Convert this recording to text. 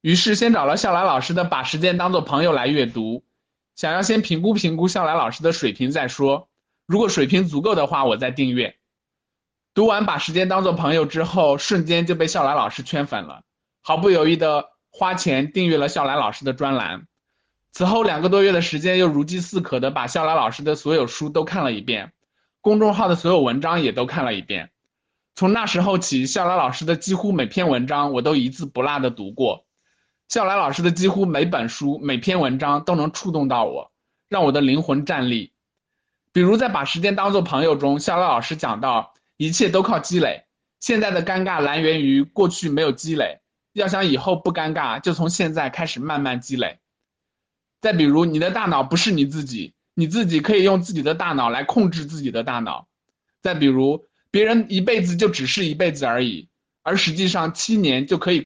于是先找了笑来老师的《把时间当作朋友》来阅读，想要先评估评估笑来老师的水平再说，如果水平足够的话，我再订阅。读完《把时间当作朋友》之后，瞬间就被笑来老师圈粉了，毫不犹豫的花钱订阅了笑来老师的专栏。此后2个多月的时间，又如饥似渴的把笑来老师的所有书都看了一遍，公众号的所有文章也都看了一遍。从那时候起，笑来老师的几乎每篇文章我都一字不落的读过。笑来老师的几乎每本书、每篇文章都能触动到我，让我的灵魂站立。比如在《把时间当作朋友》中，笑来老师讲到，一切都靠积累，现在的尴尬来源于过去没有积累，要想以后不尴尬，就从现在开始慢慢积累。再比如，你的大脑不是你自己，你自己可以用自己的大脑来控制自己的大脑。再比如，别人一辈子就只是一辈子而已，而实际上7年就可以